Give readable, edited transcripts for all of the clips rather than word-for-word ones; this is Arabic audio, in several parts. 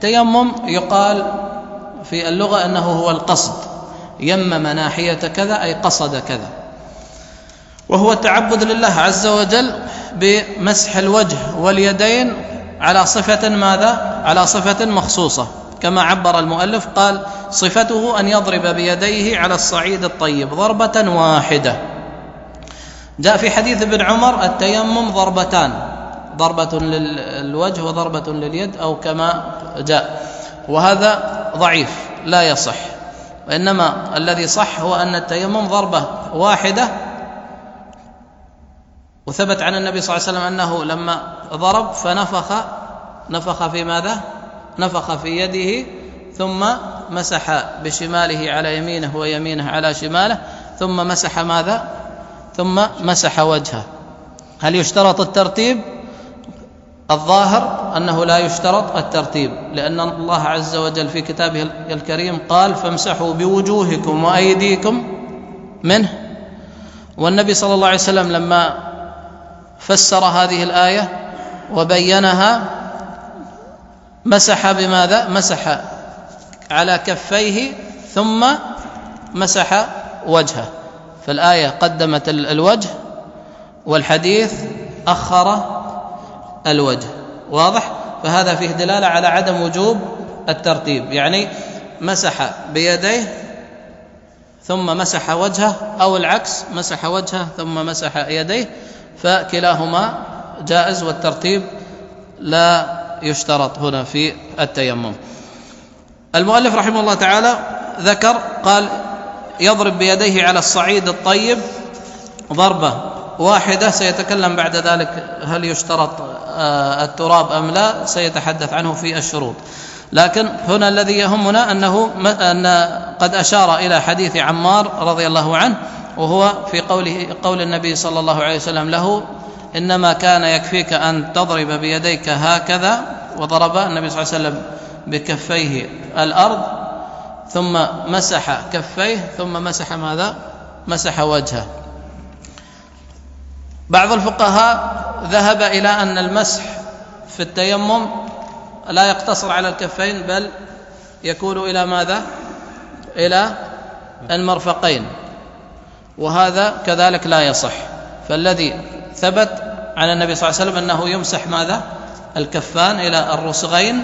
التيمم يقال في اللغة أنه هو القصد، يمم ناحية كذا أي قصد كذا، وهو التعبد لله عز وجل بمسح الوجه واليدين على صفة ماذا؟ على صفة مخصوصة، كما عبر المؤلف قال صفته أن يضرب بيديه على الصعيد الطيب ضربة واحدة. جاء في حديث ابن عمر التيمم ضربتان، ضربة للوجه وضربة لليد أو كما جاء، وهذا ضعيف لا يصح، وإنما الذي صح هو أن التيمم ضربة واحدة، وثبت عن النبي صلى الله عليه وسلم أنه لما ضرب فنفخ في ماذا؟ نفخ في يده ثم مسح بشماله على يمينه ويمينه على شماله ثم مسح ماذا؟ ثم مسح وجهه. هل يشترط الترتيب؟ الظاهر أنه لا يشترط الترتيب، لأن الله عز وجل في كتابه الكريم قال فامسحوا بوجوهكم وأيديكم منه، والنبي صلى الله عليه وسلم لما فسر هذه الآية وبينها مسح بماذا؟ مسح على كفيه ثم مسح وجهه، فالآية قدمت الوجه والحديث أخر الوجه، واضح؟ فهذا فيه دلالة على عدم وجوب الترتيب، يعني مسح بيديه ثم مسح وجهه، أو العكس مسح وجهه ثم مسح يديه، فكلاهما جائز والترتيب لا يشترط هنا في التيمم. المؤلف رحمه الله تعالى ذكر قال يضرب بيديه على الصعيد الطيب ضربة واحدة، سيتكلم بعد ذلك هل يشترط التراب أم لا، سيتحدث عنه في الشروط، لكن هنا الذي يهمنا أن قد أشار إلى حديث عمار رضي الله عنه، وهو في قول النبي صلى الله عليه وسلم له إنما كان يكفيك أن تضرب بيديك هكذا، وضرب النبي صلى الله عليه وسلم بكفيه الأرض ثم مسح كفيه ثم مسح ماذا؟ مسح وجهه. بعض الفقهاء ذهب إلى أن المسح في التيمم لا يقتصر على الكفين، بل يكون إلى ماذا؟ إلى المرفقين، وهذا كذلك لا يصح، فالذي ثبت عن النبي صلى الله عليه وسلم أنه يمسح ماذا؟ الكفان إلى الرسغين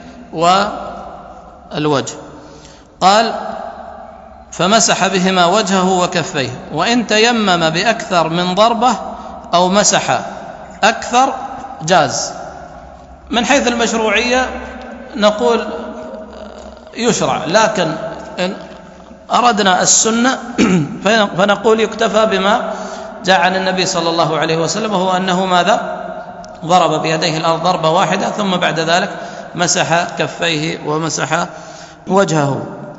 والوجه. قال فمسح بهما وجهه وكفيه، وإن تيمم بأكثر من ضربة أو مسح أكثر جاز. من حيث المشروعية نقول يشرع، لكن إن أردنا السنة فنقول يكتفى بما جاء عن النبي صلى الله عليه وسلم، وهو أنه ماذا؟ ضرب بيديه الأرض ضربة واحدة ثم بعد ذلك مسح كفيه ومسح وجهه.